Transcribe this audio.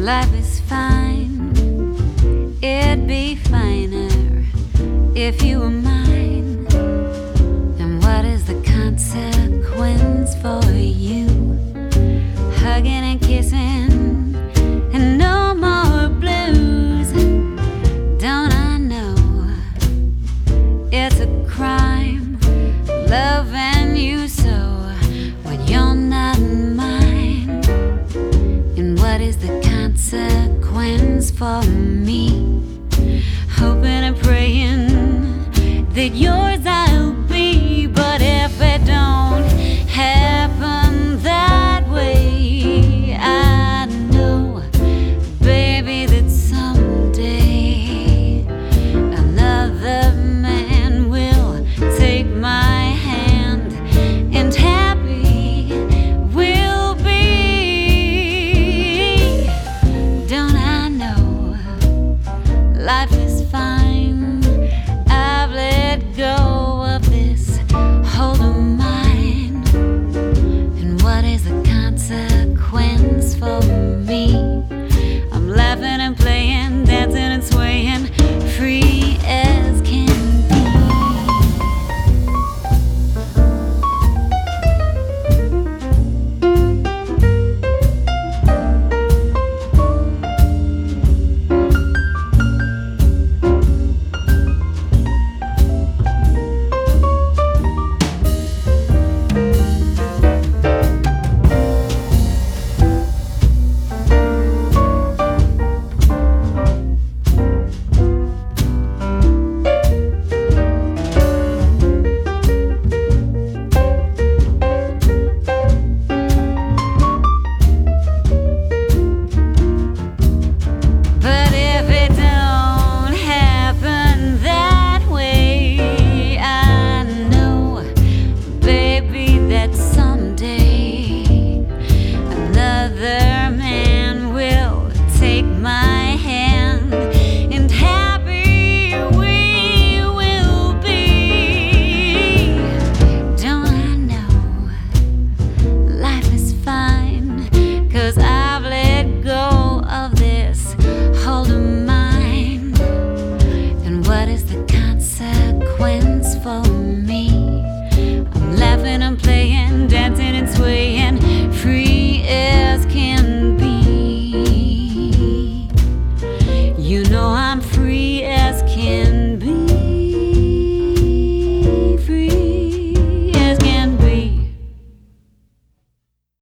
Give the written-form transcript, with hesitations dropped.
Life is fine, it'd be finer if you were mine. And what is the consequence for you? Hugging and kissing and no more blues. Don't I know it's a crime loving you so when you're not mine? And what is the consequence for me? Hoping and praying that yours I'll be. But if it don't happen that way, I know, baby, that someday another man will take my hand, and happy we'll be. Don't I know life is fine? I've let go of this hold of mine. And what is the consequence for me? I'm laughing and playing, dancing and swaying, free as can be. For me, I'm laughing, I'm playing, dancing and swaying, free as can be. You know I'm free.